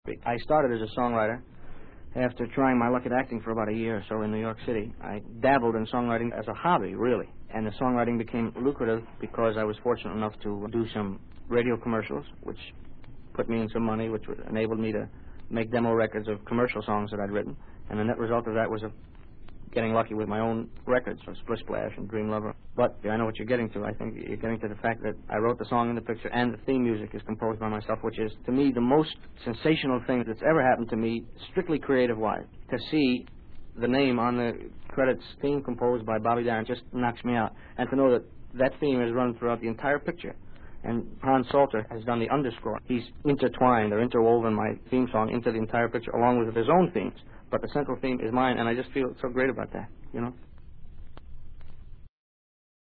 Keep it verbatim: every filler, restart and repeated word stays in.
I started as a songwriter after trying my luck at acting for about a year or so in New York City. I dabbled in songwriting as a hobby, really, and the songwriting became lucrative because I was fortunate enough to do some radio commercials, which put me in some money, which enabled me to make demo records of commercial songs that I'd written, and the net result of that was a getting lucky with my own records, for Splish Splash and Dream Lover. But I know what you're getting to. I think you're getting to the fact that I wrote the song in the picture and the theme music is composed by myself, which is, to me, the most sensational thing that's ever happened to me, strictly creative-wise. To see the name on the credits, theme composed by Bobby Darin, just knocks me out. And to know that that theme is run throughout the entire picture. And Hans Salter has done the underscore. He's intertwined or interwoven my theme song into the entire picture along with his own themes. But the central theme is mine, and I just feel so great about that, you know?